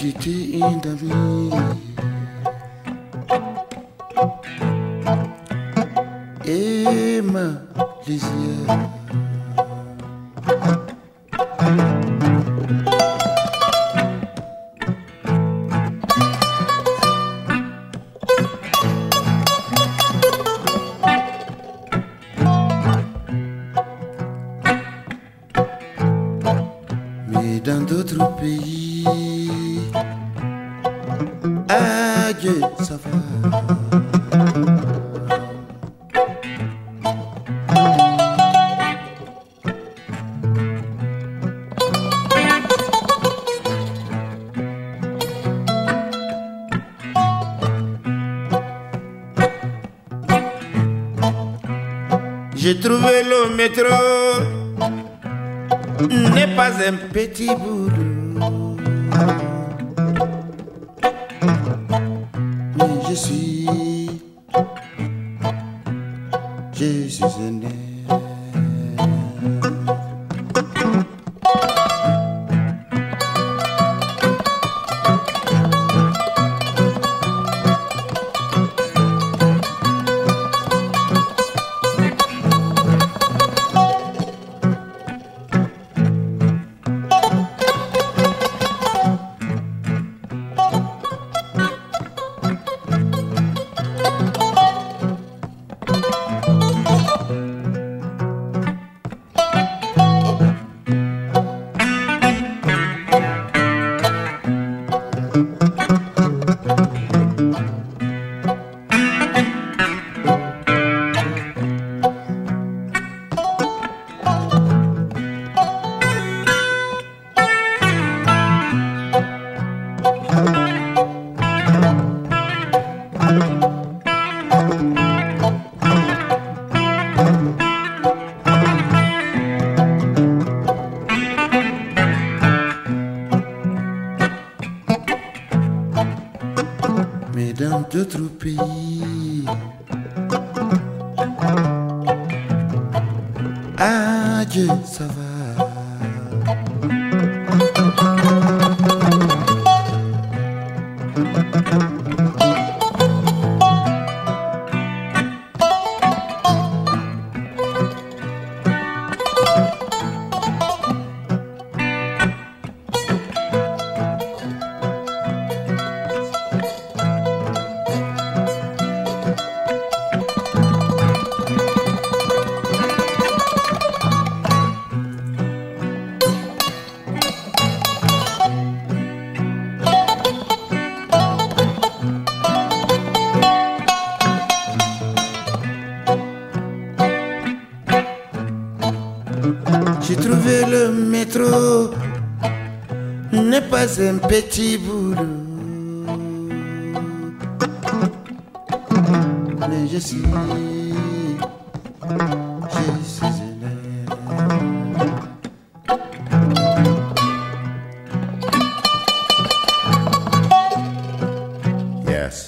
quitté un ami et ma lisière. Mais dans d'autres pays, adieu, ça va. J'ai trouvé le métro, n'est pas un petit boulot, mais je suis un air. Mais dans d'autres pays, adieu, ça va. J'ai trouvé le métro, n'est pas un petit boulot, mais je suis un air. Yes.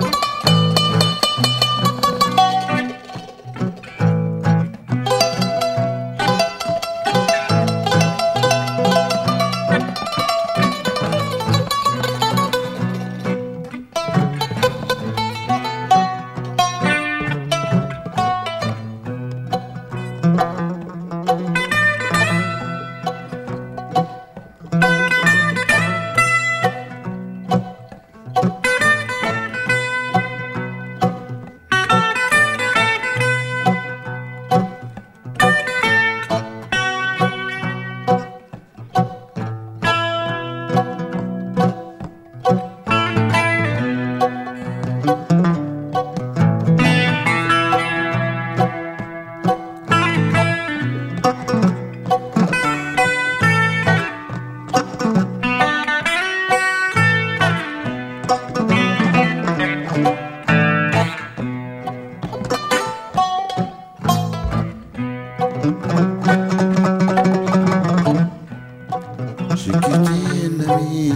J'ai quitté un ami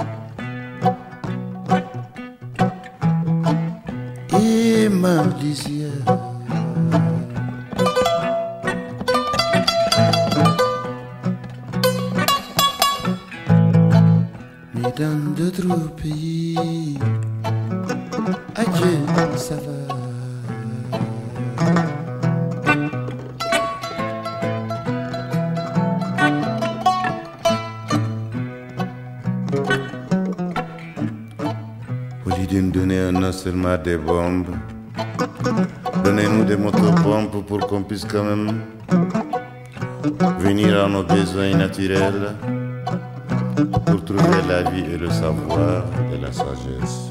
et ma lisière. Mais dans d'autres pays. Adieu, ça va. Au lieu de nous donner non seulement des bombes, donnez-nous des motopompes pour qu'on puisse quand même venir à nos besoins naturels pour trouver la vie et le savoir et la sagesse.